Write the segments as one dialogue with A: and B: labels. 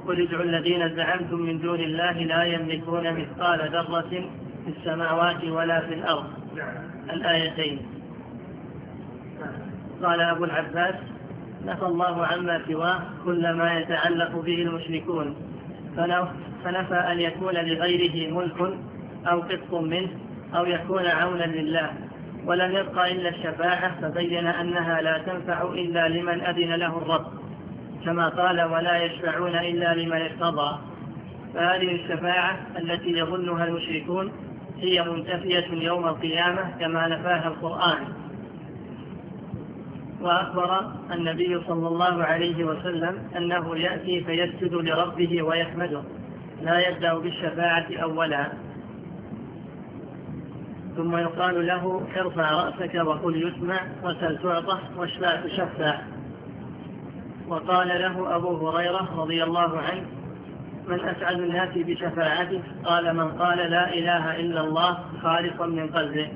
A: قل ادعوا الذين زعمتم من دون الله لا يملكون مثقال ذرة في السماوات ولا في الأرض. الآيتين. قال أبو العباس: نفى الله عما سواه كل ما يتعلق به المشركون، فنفى أن يكون لغيره ملك أو قسط منه أو يكون عونا لله، ولم يبق إلا الشفاعة، فبين أنها لا تنفع إلا لمن أذن له الرب، كما قال: ولا يشفعون إلا لمن ارتضى. فهذه الشفاعة التي يظنها المشركون هي منتفية يوم القيامة كما نفاها القرآن. وأخبر النبي صلى الله عليه وسلم أنه يأتي فيسجد لربه ويحمده، لا يبدأ بالشفاعة أولا، ثم يقال له: ارفع رأسك وقل يسمع وسل تعطى واشفع تشفع. وقال له أبو هريرة رضي الله عنه: من أسعد الناس بشفاعته؟ قال: من قال لا إله إلا الله خالصا من قلبه.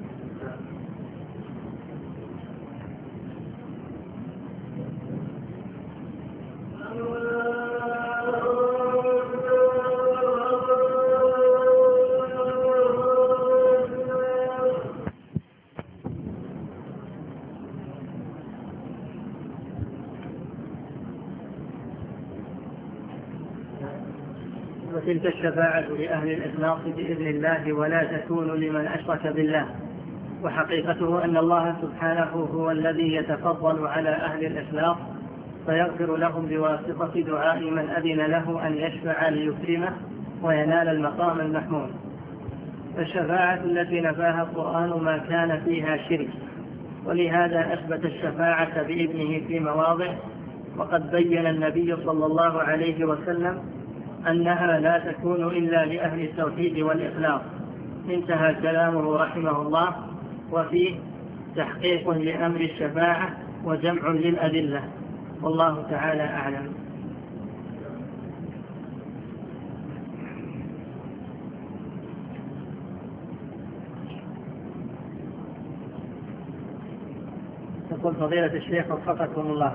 A: وتلك الشفاعة لأهل الإخلاص بإذن الله ولا تكون لمن أشرك بالله. وحقيقته أن الله سبحانه هو الذي يتفضل على أهل الإخلاص فيغفر لهم بواسطة دعاء من أذن له أن يشفع ليكرمه وينال المقام المحمود. فالشفاعة التي نفاها القرآن ما كان فيها شرك، ولهذا أثبت الشفاعة بإذنه في مواضع، وقد بين النبي صلى الله عليه وسلم أنها لا تكون إلا لأهل التوحيد والإخلاص. انتهى كلامه رحمه الله، وفيه تحقيق لأمر الشفاعة وجمع للأدلة، والله تعالى أعلم. يقول فضيلة الشيخ وفقكم الله: